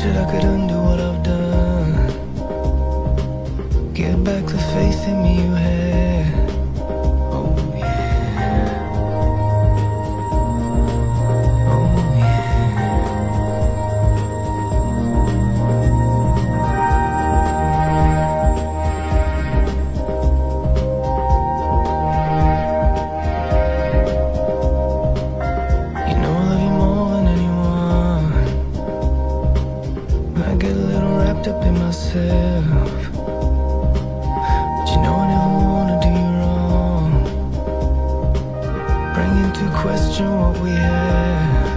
that I could undo what I've done. Get back the faith in me you had. Oh yeah. Oh yeah. You know I love you more than anyone. I get a little wrapped up in myself. But you know I never wanna do you wrong. Bring into question what we have.